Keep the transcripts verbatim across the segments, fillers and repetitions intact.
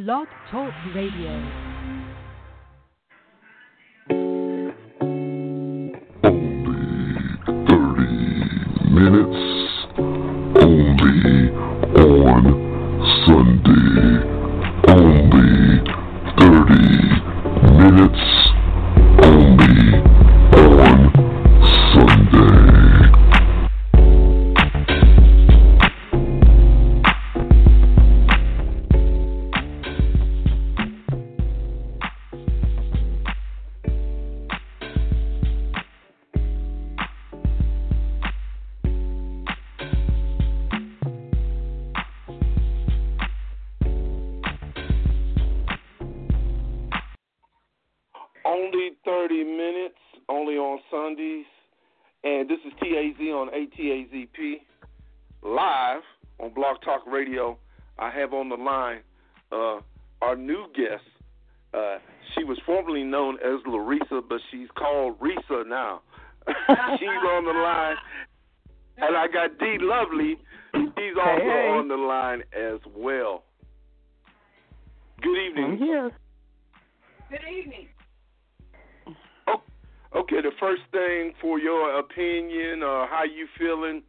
Blog Talk Radio. Minutes only on Sunday. Only thirty minutes only on Sunday. Only thirty minutes, only on Sundays. And this is T A Z on A T A Z P, live on Blog Talk Radio. I have on the line uh, our new guest. Uh, she was formerly known as Larissa, but she's called Risa now. She's on the line. And I got D Lovely. She's also hey, hey. on the line as well. Good evening. I'm here. Good evening. Okay, the first thing for your opinion, uh, how you feeling?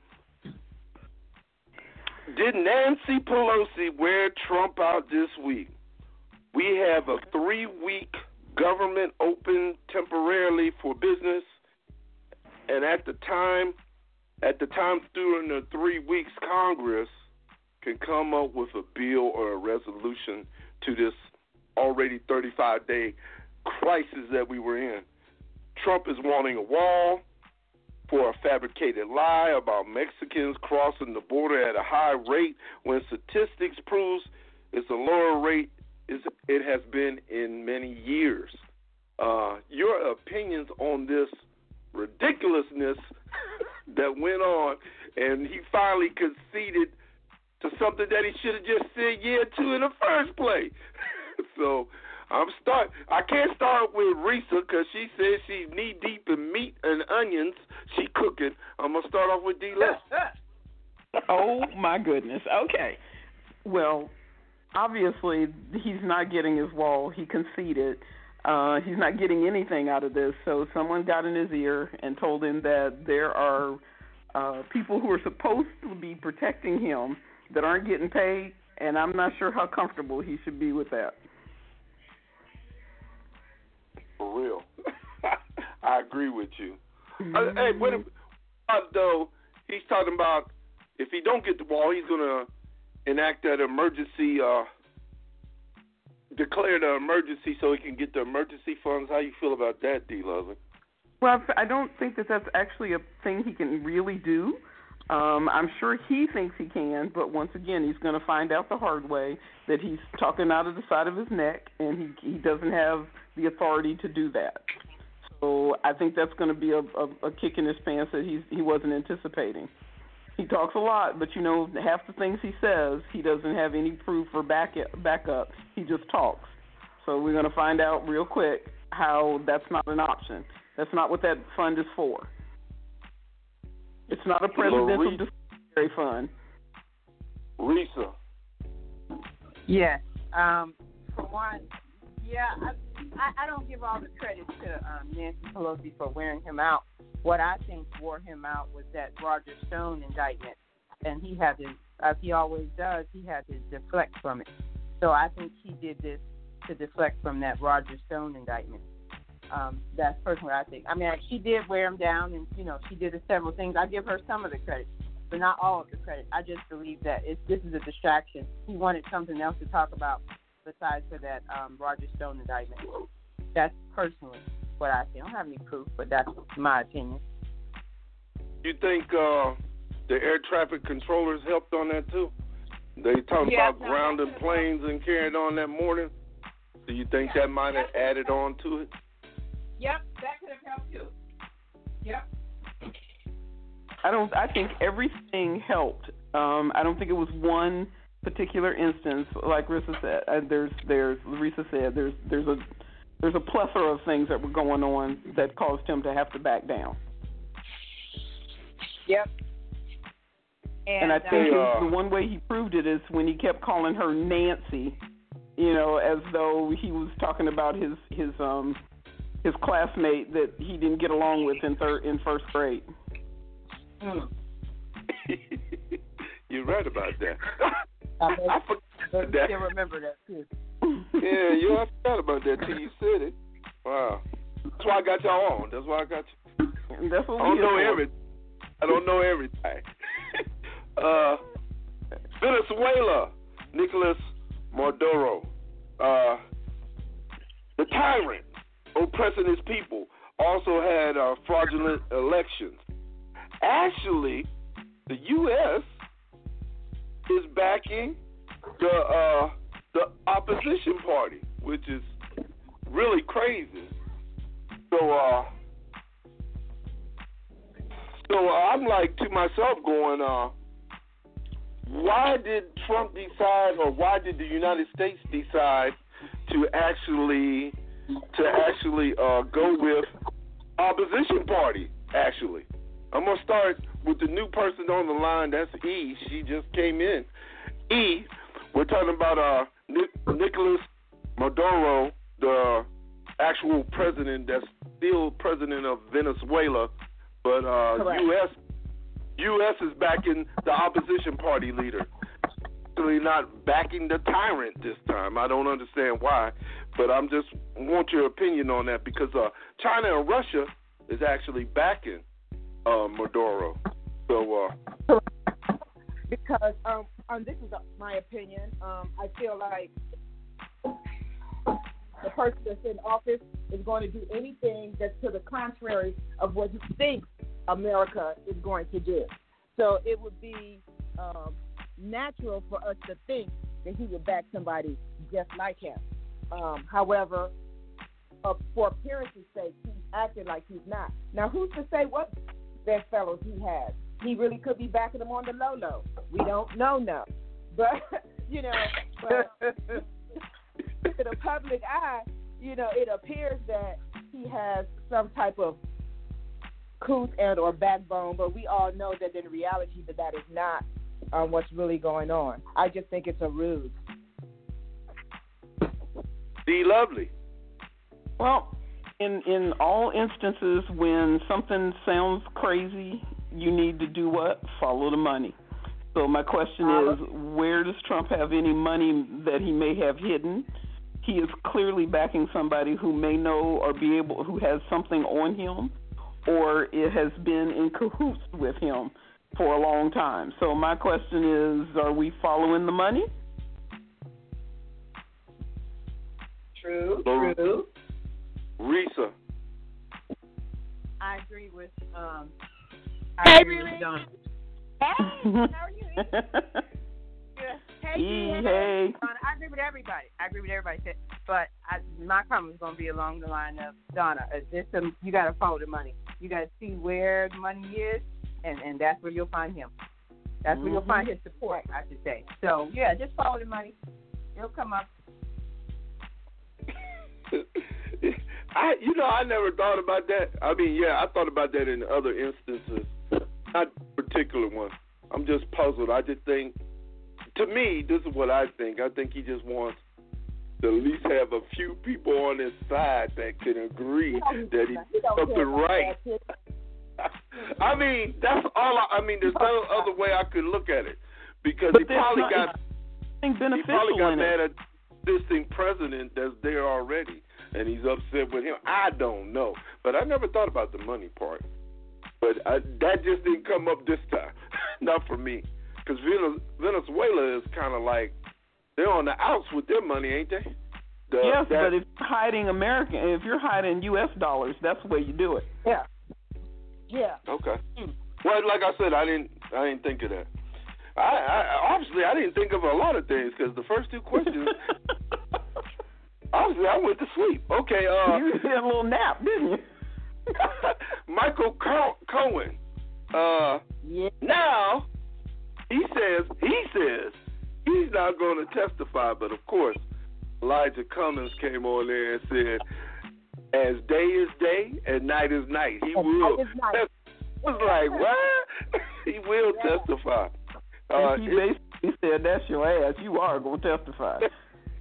Did Nancy Pelosi wear Trump out this week? We have a three-week government open temporarily for business, and at the time, at the time during the three weeks, Congress can come up with a bill or a resolution to this already thirty-five day crisis that we were in. Trump is wanting a wall for a fabricated lie about Mexicans crossing the border at a high rate when statistics proves it's a lower rate as it has been in many years. Uh, your opinions on this ridiculousness that went on, and he finally conceded to something that he should have just said yeah to in the first place. So I'm start. I can't start with Risa because she says she's knee deep in meat and onions. She cooking. I'm gonna start off with D. Les. Oh my goodness. Okay. Well, obviously he's not getting his wall. He conceded. Uh, he's not getting anything out of this. So someone got in his ear and told him that there are uh, people who are supposed to be protecting him that aren't getting paid, and I'm not sure how comfortable he should be with that. For real. I agree with you. Mm-hmm. Uh, hey, what if, uh, though, he's talking about if he don't get the wall, he's going to enact that emergency, uh, declare the emergency so he can get the emergency funds. How you feel about that, D. Lovely? Well, I don't think that that's actually a thing he can really do. Um, I'm sure he thinks he can, but once again, he's going to find out the hard way that he's talking out of the side of his neck, and he he doesn't have the authority to do that. So I think that's going to be a, a, a kick in his pants that he's, he wasn't anticipating. He talks a lot, but, you know, half the things he says, he doesn't have any proof or back backup. He just talks. So we're going to find out real quick how that's not an option. That's not what that fund is for. It's not a presidential discretionary fund. Risa. Yes. Um, for one, yeah, I, I, I don't give all the credit to um, Nancy Pelosi for wearing him out. What I think wore him out was that Roger Stone indictment, and he had to, as he always does, he had to deflect from it. So I think he did this to deflect from that Roger Stone indictment. Um, that's personally what I think. I mean, she did wear him down, and, you know, she did several things. I give her some of the credit, but not all of the credit. I just believe that it's, this is a distraction. He wanted something else to talk about besides for that um, Roger Stone indictment. That's personally what I think. I don't have any proof, but that's my opinion. You think uh, the air traffic controllers helped on that, too? They talking yeah, about no, grounding planes and carrying on that morning. Do you think yeah, that might have added on to it? Yep, that could have helped too. Yep. I don't. I think everything helped. Um, I don't think it was one particular instance, like Risa said. Uh, there's, there's, Risa said, there's, there's a, there's a plethora of things that were going on that caused him to have to back down. Yep. And, and I think uh, the one way he proved it is when he kept calling her Nancy you know, as though he was talking about his his um his classmate that he didn't get along with in third in first grade. Mm. You're right about that. I, I forgot that. still remember that too. Yeah, you I forgot about that till you said it. Wow. That's why I got y'all on. That's why I got you. That's what I don't we know here for. everything. I don't know everything. uh, Venezuela, Nicolas Maduro, uh, the tyrant oppressing his people, also had uh, fraudulent elections. Actually, the U S is backing the uh, the opposition party, which is really crazy. So, uh, so uh, I'm like to myself going, uh, why did Trump decide, or why did the United States decide to actually to actually uh, go with opposition party? Actually, I'm gonna start with the new person on the line. That's E. She just came in. E. We're talking about uh, Nic- Nicolas Maduro, the actual president that's still president of Venezuela, but uh, U S U S is backing the opposition party leader. Actually, not backing the tyrant this time. I don't understand why, but I'm just want your opinion on that because uh, China and Russia is actually backing uh, Maduro. So, uh, because um, um, this is my opinion. Um, I feel like the person that's in office is going to do anything that's to the contrary of what he thinks America is going to do. So it would be um, natural for us to think that he would back somebody just like him. Um, however, uh, for appearance's sake, he's acting like he's not. Now, who's to say what bedfellows he has? He really could be backing him on the low-low. We don't know, no. But, you know, but to the public eye, you know, it appears that he has some type of couth and or backbone, but we all know that in reality that that is not um, what's really going on. I just think it's a ruse. be lovely. Well, in in all instances, when something sounds crazy, you need to do what? Follow the money. So my question is, where does Trump have any money that he may have hidden? He is clearly backing somebody who may know or be able, who has something on him, or it has been in cahoots with him for a long time. So my question is, are we following the money? True, true. Risa. I agree with um I Hey, agree with Riri. Don. Hey, how are you? Yeah. Hey, E, hey, hey. Donna, I agree with everybody. I agree with everybody. But I, my comment is going to be along the line of Donna. Is this some, you got to follow the money. You got to see where the money is, and, and that's where you'll find him. That's where you'll find his support, I should say. So yeah, just follow the money. It'll come up. I, you know, I never thought about that. I mean, yeah, I thought about that in other instances, not particular one. I'm just puzzled. I just think, to me, this is what I think. I think he just wants to at least have a few people on his side that can agree that he's something right. I mean, that's all. I, I mean, there's no other way I could look at it because But he there's probably not got anything he beneficial probably got in mad it. at this thing president that's there already, and he's upset with him. I don't know, but I never thought about the money part. But I, that just didn't come up this time, not for me, because Venezuela is kind of like they're on the outs with their money, ain't they? The, Yes, that, but if you're hiding American, if you're hiding U S dollars, that's the way you do it. Yeah. Yeah. Okay. Well, like I said, I didn't I didn't think of that. I, I obviously I didn't think of a lot of things because the first two questions. Obviously, I went to sleep. Okay. Uh, You had a little nap, didn't you? Michael Co- Cohen. Uh, Yeah. now he says he says he's not going to testify, but of course, Elijah Cummings came on there and said, "As day is day and night is night, he As will." night is night. That was like what? He will Yeah. testify. Uh, he it, basically said, "That's your ass. You are going to testify."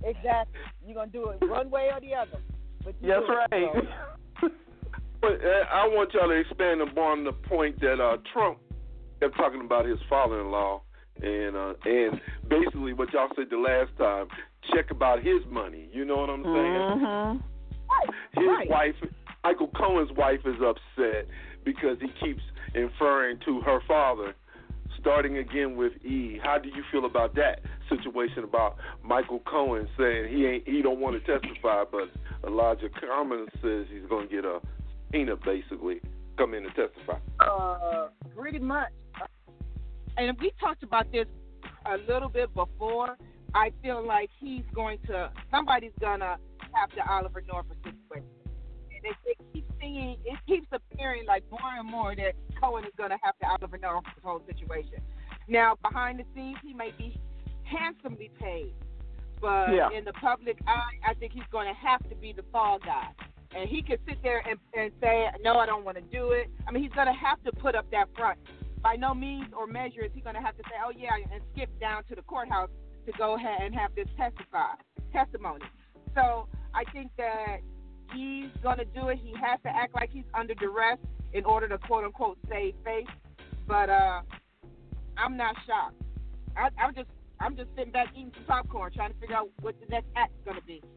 Exactly. You're gonna do it one way or the other. But you That's do it, right. so. But uh, I want y'all to expand upon the point that uh, Trump kept talking about his father-in-law, and uh, and basically what y'all said the last time. Check about his money. You know what I'm saying? Mm-hmm. His Right. wife, Michael Cohen's wife, is upset because he keeps inferring to her father, starting again with E. How do you feel about that situation about Michael Cohen saying he ain't he don't want to testify, but Elijah Cummings says he's going to get a subpoena, basically, come in and testify? Uh, pretty much. And we talked about this a little bit before. I feel like he's going to, somebody's going to have the Oliver Norfolk situation. And it, it keeps seeing, it keeps appearing like more and more that Cohen is going to have the Oliver Norfolk whole situation. Now, behind the scenes, he may be handsomely paid. But Yeah. in the public eye, I think he's going to have to be the fall guy. And he can sit there and, and say, no, I don't want to do it. I mean, he's going to have to put up that front. By no means or measure is he going to have to say, oh, yeah, and skip down to the courthouse to go ahead and have this testify, testimony. So I think that he's going to do it. He has to act like he's under duress in order to, quote-unquote, save face. But uh, I'm not shocked. I, I'm just I'm just sitting back eating some popcorn trying to figure out what the next act's going to be.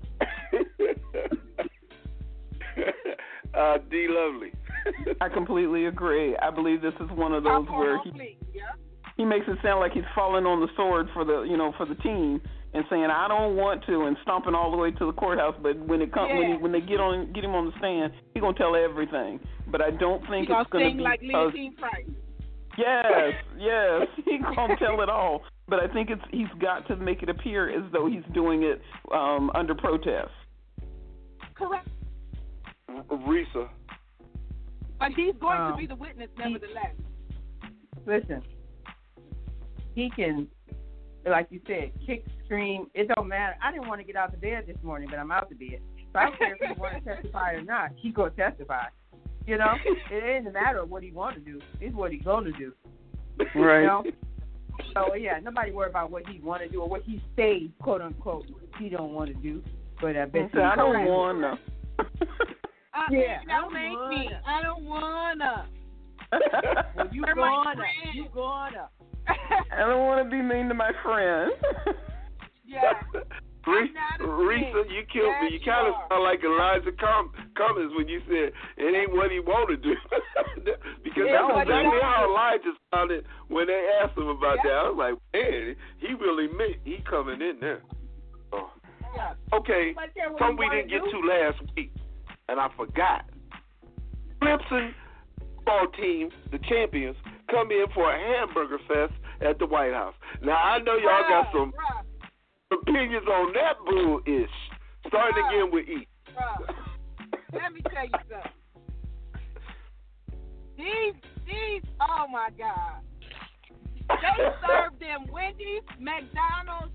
uh, D. Lovely. I completely agree. I believe this is one of those Popcorn where on he, fleek, yeah. he makes it sound like he's falling on the sword for the you know for the team and saying I don't want to and stomping all the way to the courthourtuse. But when it comes Yeah. when he, when they get on get him on the stand, he's gonna tell everything. But I don't think He's it's gonna sing be like because- Leontine Price. Yes, yes, he's gonna tell it all. But I think it's he's got to make it appear as though he's doing it um, under protest. Correct. Risa. But he's going Um, to be the witness nevertheless. Listen, he can, like you said, kick, scream. It don't matter. I didn't want to get out of bed this morning, but I'm out of bed. So I don't care if he want to testify or not. He's going to testify. You know, it ain't a matter of what he want to do. It's what he's going to do. Right. You know? So yeah, nobody worry about what he want to do or what he say, quote unquote, he don't want to do. But I bet you I don't correct. wanna. I, Yeah, don't I make don't me. wanna. I don't wanna. Well, you They're my gonna, friends. you gonna. I don't want to be mean to my friend. Yeah. Risa, not a Risa, snake. you killed Yes, me. You you kind of are. sound like Elijah Com- Cummings when you said it ain't what he want to do. Because Yeah, that's what he exactly don't how do. Elijah sounded when they asked him about Yeah. that. I was like, man, he really meant he coming in there. Oh. Yeah. Okay, But then what something he we wanna didn't get do- to last week, and I forgot. Clemson football team, the champions, come in for a hamburger fest at the White House. Now, I know y'all got some Bruh, opinions on that bull-ish. Starting again with E. bruh. Let me tell you something. These, these, oh my God. They served them Wendy's, McDonald's,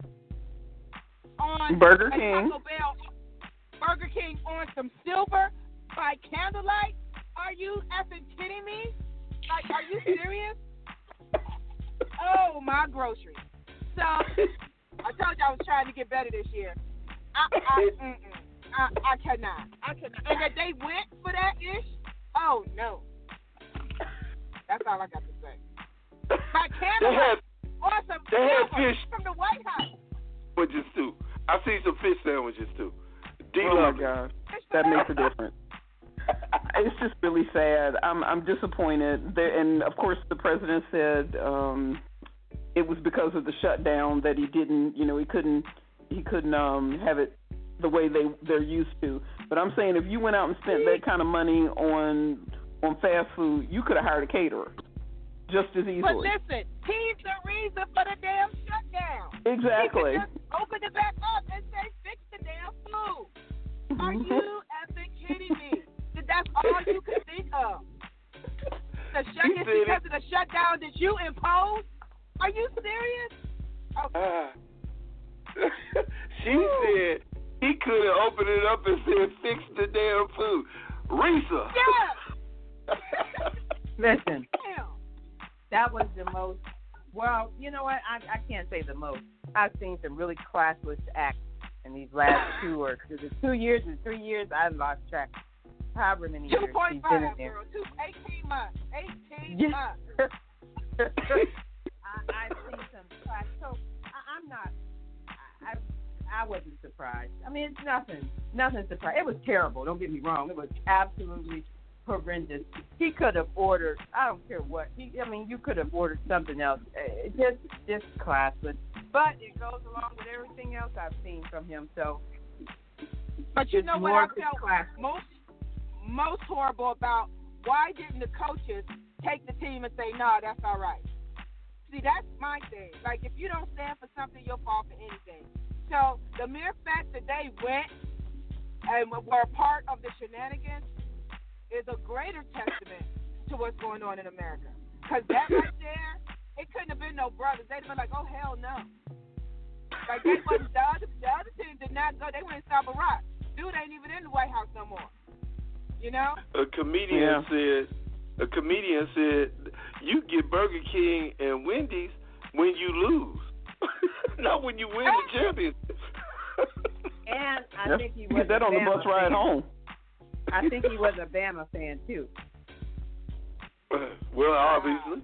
on Burger a King. Taco Bell, Burger King on some silver by candlelight. Are you effing kidding me? Like, are you serious? Oh, my groceries. So, I told you I was trying to get better this year. I, I, mm-mm. I, I cannot. I cannot. And that they went for that ish? Oh, no. That's all I got to say. By They candlelight. had On some they had silver fish. from the White House. sandwiches, too. I see some fish sandwiches, too. D Oh my Love. God, that makes a difference. It's just really sad. I'm I'm disappointed. There, and of course, the president said um, it was because of the shutdown that he didn't, you know, he couldn't he couldn't um, have it the way they they're used to. But I'm saying if you went out and spent that kind of money on on fast food, you could have hired a caterer just as easily. But listen, he's the reason for the damn shutdown. Exactly. He could just open it back up and say, fix the damn food. Are you effing kidding me? That's all you can think of. The shut He is said because it. of the shutdown that you imposed? Are you serious? Okay. Uh, she said he could have opened it up and said, fix the damn food. Risa. Yeah. Listen, Damn. that was the most. Well, you know what? I I can't say the most. I've seen some really classless acts in these last two or two years and three years. I've lost track. However many years he's been in there. Girl, two, eighteen months. eighteen Yeah. months. I, I've seen some class. So I, I'm not. I, I I wasn't surprised. I mean, it's nothing. Nothing surprising. It was terrible. Don't get me wrong. It was absolutely horrendous. He could have ordered. I don't care what. He, I mean, you could have ordered something else. It just just classless. But it goes along with everything else I've seen from him. So. But you it's know what more I felt classless. most most horrible about? Why didn't the coaches take the team and say, "No, that's all right"? See, that's my thing. Like, if you don't stand for something, you'll fall for anything. So the mere fact that they went and were a part of the shenanigans is a greater testament to what's going on in America. Because that right there, it couldn't have been no brothers. They'd have been like, "Oh, hell no." Like, they wasn't, the other, the other team did not go. They went and stop a rock. Dude ain't even in the White House no more. You know? A comedian Yeah. said, a comedian said, you get Burger King and Wendy's when you lose, not when you win the championship. And I Yep. think he You was get that a on the Bama bus ride fan. home. I think he was a Bama fan too. Well, obviously.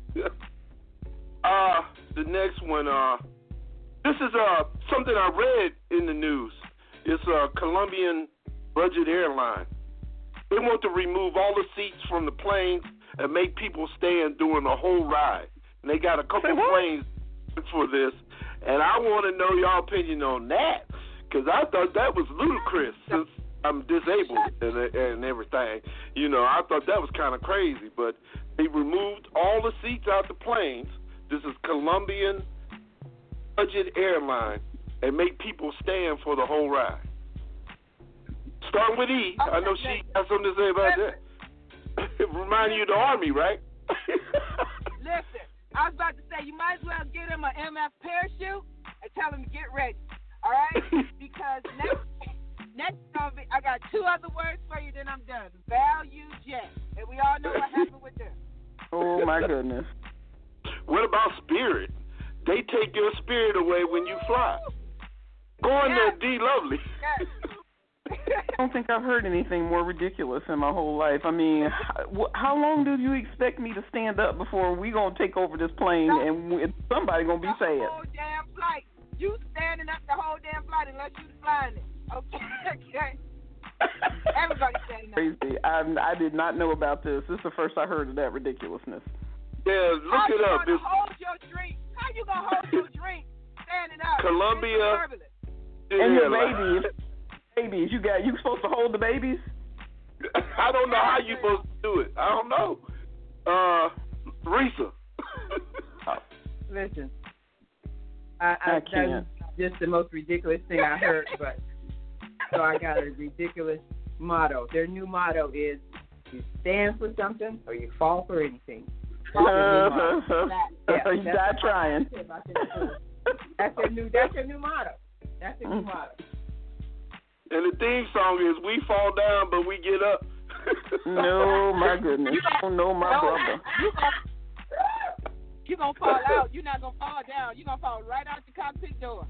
Uh, the next one, uh, this is uh something I read in the news. It's a Colombian budget airline. They want to remove all the seats from the planes and make people stand during the whole ride. And they got a couple planes for this. And I want to know y'all opinion on that, because I thought that was ludicrous since I'm disabled and, and everything. You know, I thought that was kind of crazy. But they removed all the seats out the planes. This is Colombian budget airline, and make people stand for the whole ride. Starting with E, Okay, I know she has something to say about that. It reminds you of the Army, right? Listen, I was about to say, you might as well get him an M F parachute and tell him to get ready. All right? Because next, next gonna be, I got two other words for you, then I'm done. Value jet. And we all know what happened with them. Oh, my goodness. What about Spirit? They take your spirit away when you fly. Going Yes. to D Lovely. Yes. I don't think I've heard anything more ridiculous in my whole life. I mean, how, how long do you expect me to stand up before we gonna take over this plane and we- somebody gonna be The sad? whole damn flight. You standing up the whole damn flight unless you flying it. Okay? Okay. Everybody standing up. Crazy. I I did not know about this. This is the first I heard of that ridiculousness. Yeah, look How it you up. gonna It's hold your drink? How you gonna hold your drink standing up? Columbia. And your yeah, babies, babies, you got you supposed to hold the babies? I don't know how you supposed to do it. I don't know. Uh, Risa. Listen, I, I, I that was can't. just the most ridiculous thing I heard. But so I got a ridiculous motto. Their new motto is: you stand for something or you fall for anything. That's their new motto. Yeah, you that's die what trying. I said about their school. That's their new. That's their new motto. That's their new motto. And the theme song is "We Fall Down, but We Get Up." No, my goodness. Oh, no, my No, brother. You gonna, you gonna fall out. You're not gonna fall down. You're gonna fall right out the cockpit door.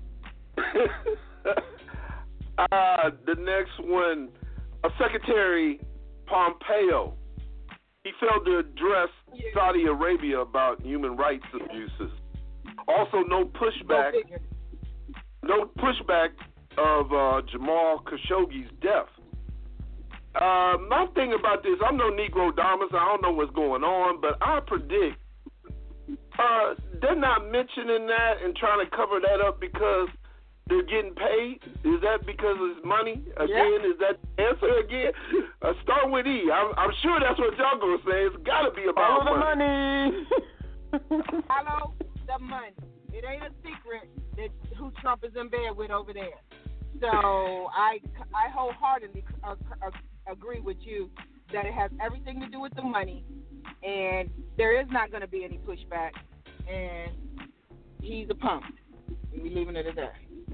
uh, the next one, uh, Secretary Pompeo. He failed to address Saudi Arabia about human rights abuses. Also, no pushback. Go figure. No pushback of uh, Jamal Khashoggi's death. Uh, my thing about this, I'm no Negro Damas. I don't know what's going on, but I predict uh, they're not mentioning that and trying to cover that up because they're getting paid. Is that because it's money? Again, Yeah. is that the answer again? Uh, start with E. I'm, I'm sure that's what y'all gonna say. It's got to be about Follow the money. money. Follow the money. It ain't a secret that who Trump is in bed with over there. So I, I wholeheartedly uh, uh, agree with you that it has everything to do with the money, and there is not going to be any pushback, and he's a punk. We're leaving it at that.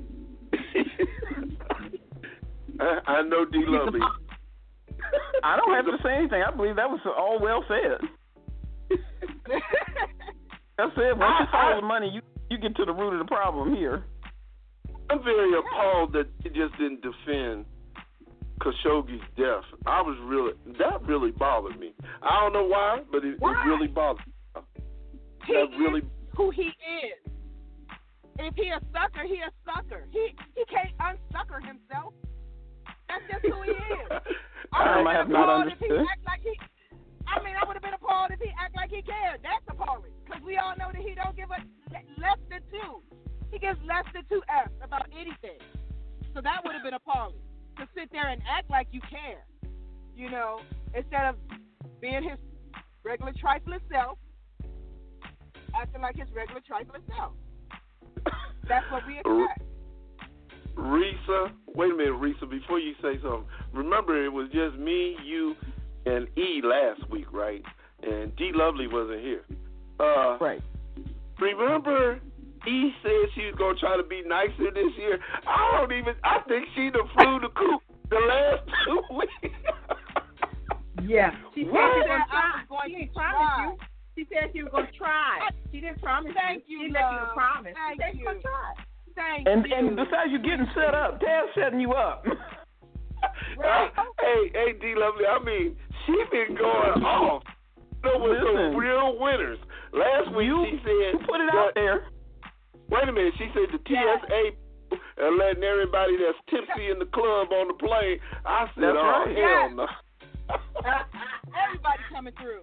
I, I know D. Lovely. I don't have to say anything. I believe that was all well said. That's it. Once you I- follow I- the money, you you you get to the root of the problem here. I'm very appalled that he just didn't defend Khashoggi's death. I was really, that really bothered me. I don't know why, but it, why? it really bothered me. He that is really who he is. If he a sucker, he a sucker. He he can't unsucker himself. That's just who he is. I Um, I have not appalled if he understood. act like he. I mean, I would have been appalled if he act like he cared. That's appalling because we all know that he don't give a less than two. He gives less than two F's about anything. So that would have been appalling to sit there and act like you care. You know, instead of being his regular trifling self, acting like his regular trifling self. That's what we expect. Risa, wait a minute, Risa, before you say something, remember it was just me, you, and E last week, right? And D Lovely wasn't here. Uh, Right. Remember E said she was going to try to be nicer this year? I don't even, I think she done flew the coop the last two weeks. Yeah. She said What? she was I try. was going She to didn't try. promise you. She said she was going to try. She didn't promise Thank you. you, She let you love. promise. Thank she said she you. was going to try. Thank And you. and besides, you getting set up. Taz setting you up. Uh, hey, hey, D Lovely, I mean, she been going off. There was Listen. some real winners. Last week You, she said, you put it that- out there. wait a minute, she said the T S A and letting everybody that's tipsy in the club on the plane. I said, That's oh, right. hell no. Everybody coming through.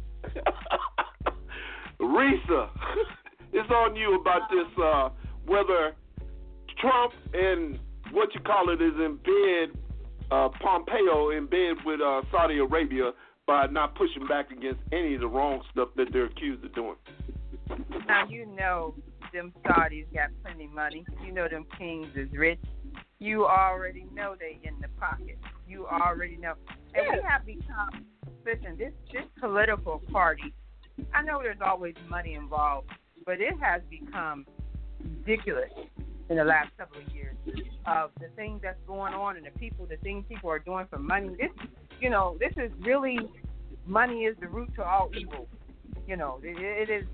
Risa, it's on you about this, uh, whether Trump and what you call it is in bed, uh, Pompeo in bed with uh, Saudi Arabia by not pushing back against any of the wrong stuff that they're accused of doing. Now you know them Saudis got plenty of money. You know them kings is rich. You already know they in the pocket. You already know. And we have become, listen, this, this political party, I know there's always money involved, but it has become ridiculous in the last couple of years of the things that's going on and the people, the things people are doing for money. This, you know, this is really, money is the root to all evil. You know, it, it is,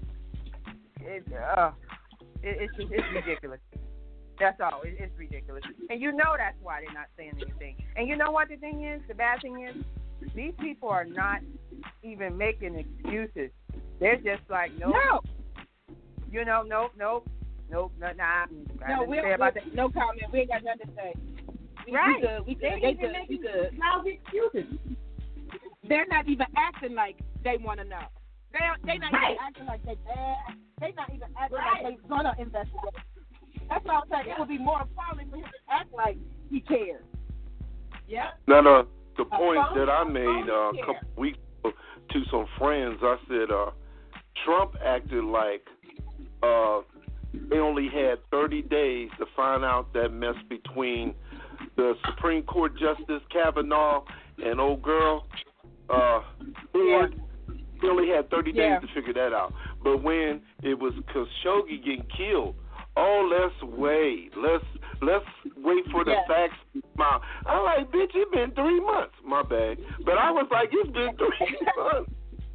it, uh, it, it's just, it's ridiculous. That's all. It, it's ridiculous. And you know that's why they're not saying anything. And you know what the thing is? The bad thing is, these people are not even making excuses. They're just like, nope. No. You know, nope, nope, nope, no, nah, No, we say about we, that. no comment. We ain't got nothing to say. We, Right. We good. We good. They They even good. make We good. lousy excuses. They're not even acting like they want to know. They they not Right. even acting like they bad. They not even acting Right. like they gonna investigate. That's what I'm saying. It would be more appalling for him to act like he cares. Yeah. Now, the, the A point phone- that I a made phone uh, a care. couple weeks ago to some friends, I said uh, Trump acted like uh, they only had thirty days to find out that mess between the Supreme Court Justice Kavanaugh and old girl uh, Ford. He only had thirty Yeah. days to figure that out. But when it was Khashoggi getting killed, oh, let's wait. Let's let's wait for the Yeah. facts to come out. I'm like, bitch, it's been three months. My bad. But I was like, it's been three months.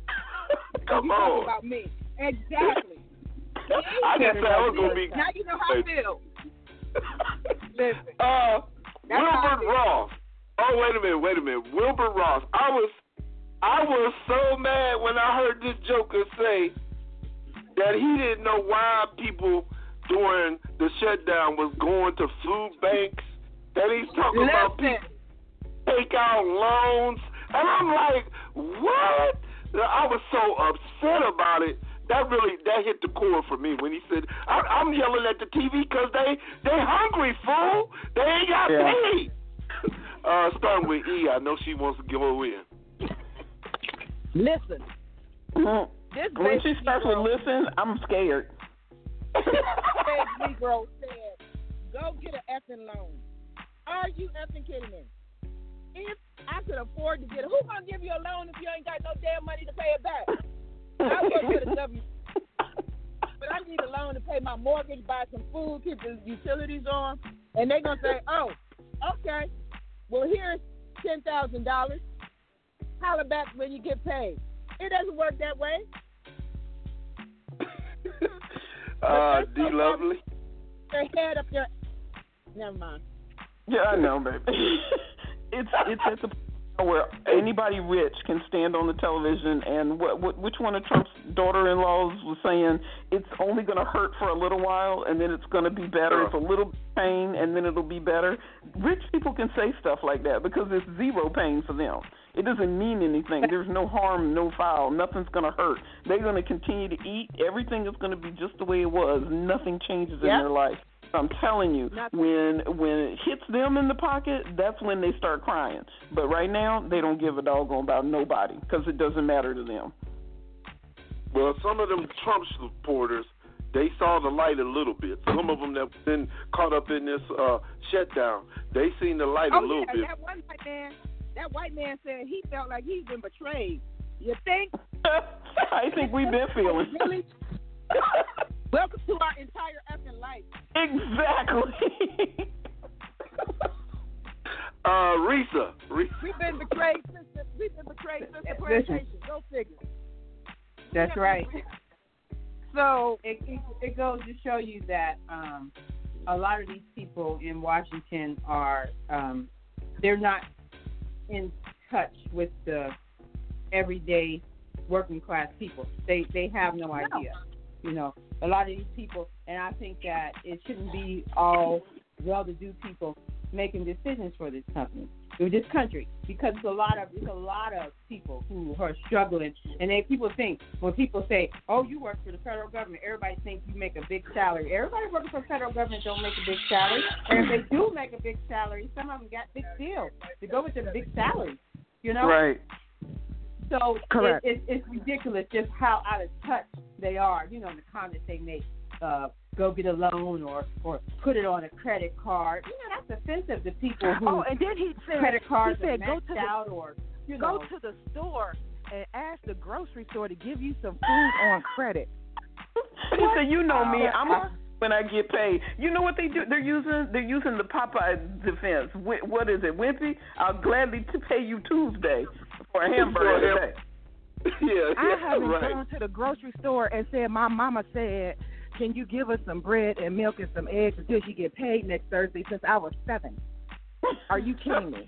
Come you talking on. about me. Exactly. I didn't say I was going to be. Now you know how I feel. Listen. Uh, That's how I Wilbur feel. Ross. Oh, wait a minute, wait a minute. Wilbur Ross. I was, I was so mad when I heard this joker say that he didn't know why people during the shutdown was going to food banks. That he's talking about Listen. people take out loans, and I'm like, what? I was so upset about it. That really that hit the core for me when he said, I, "I'm yelling at the T V because they they hungry, fool. They ain't got Yeah. paid." Uh, starting with E, I know she wants to go in. Listen. Mhm. This When she big starts to Negro- listen, I'm scared. big Negro said, go get an effing loan. Are you effing kidding me? If I could afford to get it, who's going to give you a loan if you ain't got no damn money to pay it back? I work for the W, but I need a loan to pay my mortgage, buy some food, keep the utilities on, and they're going to say, oh, okay, well, here's ten thousand dollars. Holler back when you get paid. It doesn't work that way. Uh, D Lovely. Their head up there. Never mind. Yeah, I know, baby. it's it's at the point where anybody rich can stand on the television, and what, what which one of Trump's daughter-in-laws was saying it's only going to hurt for a little while, and then it's going to be better. It's a little pain, and then it'll be better. Rich people can say stuff like that because it's zero pain for them. It doesn't mean anything. There's no harm, no foul. Nothing's going to hurt. They're going to continue to eat. Everything is going to be just the way it was. Nothing changes in yep. their life. I'm telling you, Nothing. when when it hits them in the pocket, that's when they start crying. But right now, they don't give a doggone about nobody because it doesn't matter to them. Well, some of them Trump supporters, they saw the light a little bit. Some of them that been caught up in this uh, shutdown, they seen the light oh, a little yeah, bit. That one white man, that white man said he felt like he's been betrayed. You think? I think we've been feeling. Really? Welcome to our entire effing life. Exactly. uh, Risa, Risa. We've been betrayed since the, we've been betrayed since the plantation. Go figure. That's right. So it, it it goes to show you that um, a lot of these people in Washington are um, they're not in touch with the everyday working class people. They they have no idea. You know, a lot of these people, and I think that it shouldn't be all well-to-do people making decisions for this company, or this country, because it's a lot of it's a lot of people who are struggling, and they people think when people say, "Oh, you work for the federal government," everybody thinks you make a big salary. Everybody working for the federal government don't make a big salary, and if they do make a big salary, some of them got big deals to go with their big salary. You know, right? So Correct. It, it, it's ridiculous just how out of touch they are. You know, the comments they make, uh, go get a loan or, or put it on a credit card. You know, that's offensive to people who Oh, and then he said, credit cards he said, are go maxed to the, out or, you go know. to the store and ask the grocery store to give you some food on credit. He said, "You know me. I'm a when I get paid. You know what they do? They're using they're using the Popeye defense. Wh- what is it, Wimpy? I'll gladly to pay you Tuesday for a hamburger today." Yeah, I yeah, haven't right. gone to the grocery store and said, my mama said, can you give us some bread and milk and some eggs until she get paid next Thursday since I was seven? Are you kidding me?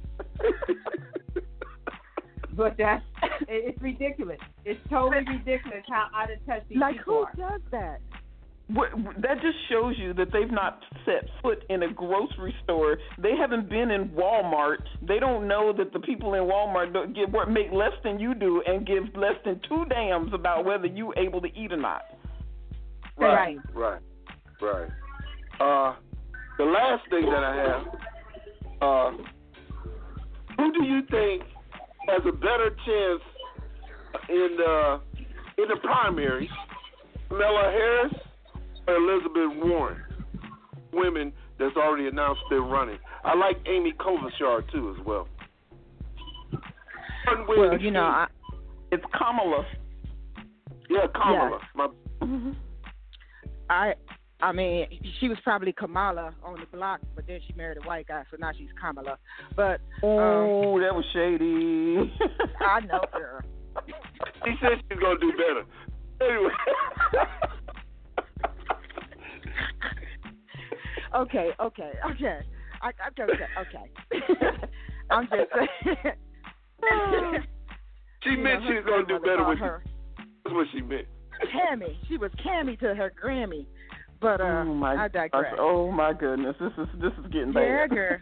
But that's it's ridiculous. It's totally ridiculous how out of touch these Like, people who are. does that? What, that just shows you that they've not set foot in a grocery store. They haven't been in Walmart. They don't know that the people in Walmart don't get work, make less than you do and give less than two damns about whether you able to eat or not. Right, right, right. Uh, the last thing that I have, uh, who do you think has a better chance in the in the primary, Kamala Harris or Elizabeth Warren? Women that's already announced they're running. I like Amy Klobuchar too as well. Well, you know, I, it's Kamala. Yeah, Kamala. Yes. My, mm-hmm. I, I mean, she was probably Kamala on the block, but then she married a white guy, so now she's Kamala. But oh, um, that was shady. I know, girl. She said she's gonna do better. Anyway. okay, okay, okay. I, I okay, okay. I'm just saying. She you meant know, she was gonna do better with her. you. That's what she meant. Cammy. She was Cammy to her Grammy. But uh, oh my, I digress. Oh my goodness, this is this is getting bad. Yeah, girl.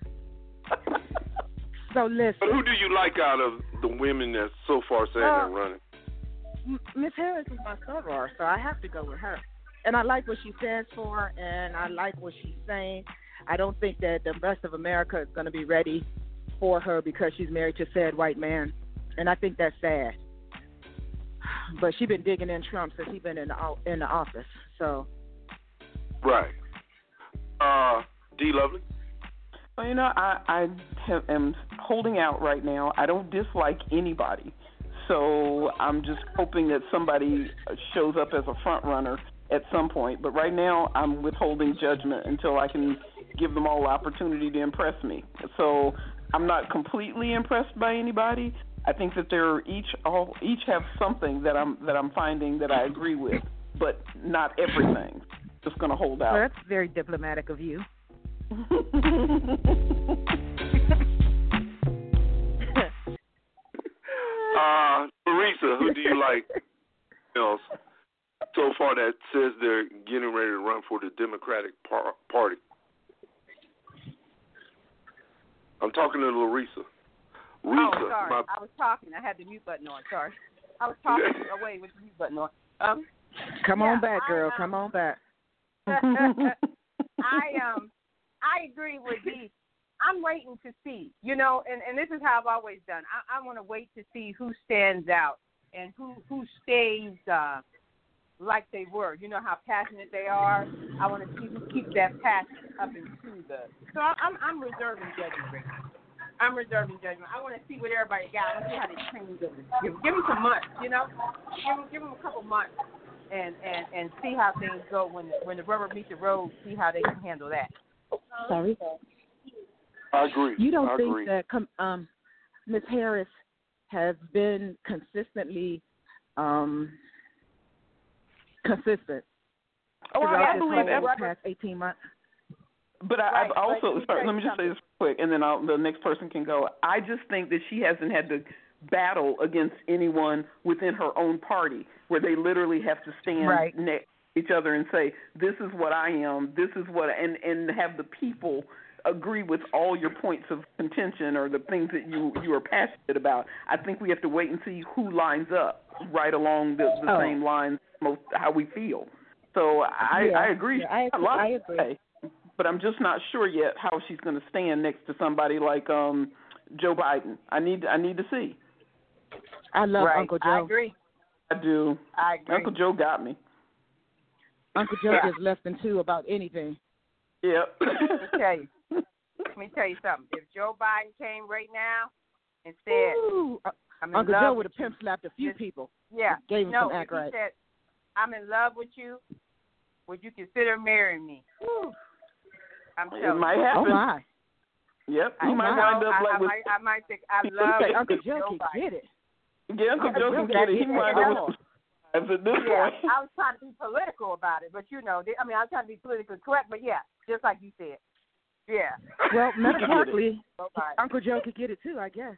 So listen. But who do you like out of the women that so far saying uh, they're running? Miss Harris is my soror, so I have to go with her. And I like what she stands for, and I like what she's saying. I don't think that the rest of America is going to be ready for her because she's married to a sad white man, and I think that's sad. But she's been digging in Trump since he's been in the in the office. So. Right. Uh, D. Lovely. Well, you know, I I have, am holding out right now. I don't dislike anybody, so I'm just hoping that somebody shows up as a front runner at some point. But right now, I'm withholding judgment until I can give them all the opportunity to impress me. So I'm not completely impressed by anybody. I think that they're each all each have something that I'm that I'm finding that I agree with. but not everything. Just going to hold out. Well, that's very diplomatic of you. uh, Teresa, who do you like else so far that says they're getting ready to run for the Democratic par- Party? I'm talking to Larissa. Risa, oh, sorry. my... I was talking. I had the mute button on. Sorry. I was talking away with the mute button on. Um, Come yeah, on back, girl. I, um, Come on back. I um I agree with Dee. I'm waiting to see, you know, and, and this is how I've always done. I, I want to wait to see who stands out and who who stays uh, like they were. You know how passionate they are. I want to see who keeps that passion up into the. So I'm I'm reserving judgment right now. I'm reserving judgment. I want to see what everybody got. I want to see how they train them. Give, give them some months, you know. Give them give them a couple months. And, and, and see how things go when the, when the rubber meets the road. See how they can handle that. Sorry. I agree. You don't I think agree. that um, Miz Harris has been consistently um, consistent Oh, throughout I this believe whole that. past eighteen months? But I, Right, I've also, but let me sorry, tell let you me just say something. this quick, and then I'll, the next person can go. I just think that she hasn't had to battle against anyone within her own party where they literally have to stand Right. next to each other and say, this is what I am, this is what, and, and have the people agree with all your points of contention or the things that you, you are passionate about. I think we have to wait and see who lines up right along the, the Oh. same lines, most how we feel. So I, Yeah. I agree. Yeah, I She's got agree. lots I to agree. say, but I'm just not sure yet how she's going to stand next to somebody like um, Joe Biden. I need I need to see. I love right. Uncle Joe. I agree. I do. I agree. Uncle Joe got me. Uncle Joe Yeah. gets less than two about anything. Yep. Let me tell you. Let me tell you something. If Joe Biden came right now and said, Ooh, uh, I'm in Uncle love Joe would with have pimp slapped a few Just- people. Yeah. Gave him no, some act if he right. said, I'm in love with you, would you consider marrying me? Whew. I'm It telling might you. Oh happen. my! Yep. He I, might know, wind up I, like I, with. might, I might think I People love Say Uncle Joe Joe can Biden. get it. Yeah, Uncle Uncle Joe Joe can got get it. He it might all. have with at this Yeah, point. I was trying to be political about it, but you know, they, I mean, I was trying to be politically correct, but yeah, just like you said. Yeah. Well, He can get it. metaphorically, Joe Biden. Uncle Joe could get it too, I guess.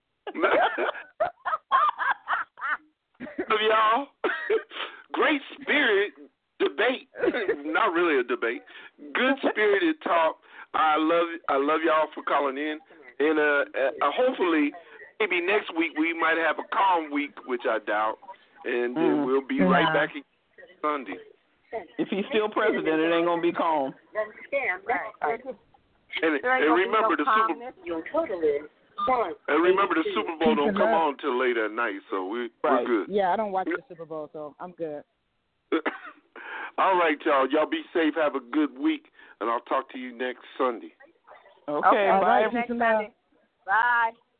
Love y'all. Great spirit debate. Not really a debate. Good spirited talk. I love I love y'all for calling in. And uh, uh, hopefully, maybe next week we might have a calm week, which I doubt. And then Mm. we'll be right Nah. back again Sunday. If he's still president, it ain't gonna be calm. Right. And, There ain't and gonna be remember no the Super calmness. Your total is one. and remember the Super Bowl Peace don't and come love. on till late at night, so we Right. we're good. Yeah, I don't watch the Super Bowl, so I'm good. All right, y'all. Y'all be safe. Have a good week, and I'll talk to you next Sunday. Okay. Okay, All Bye. right, next peace and love. Sunday. Bye.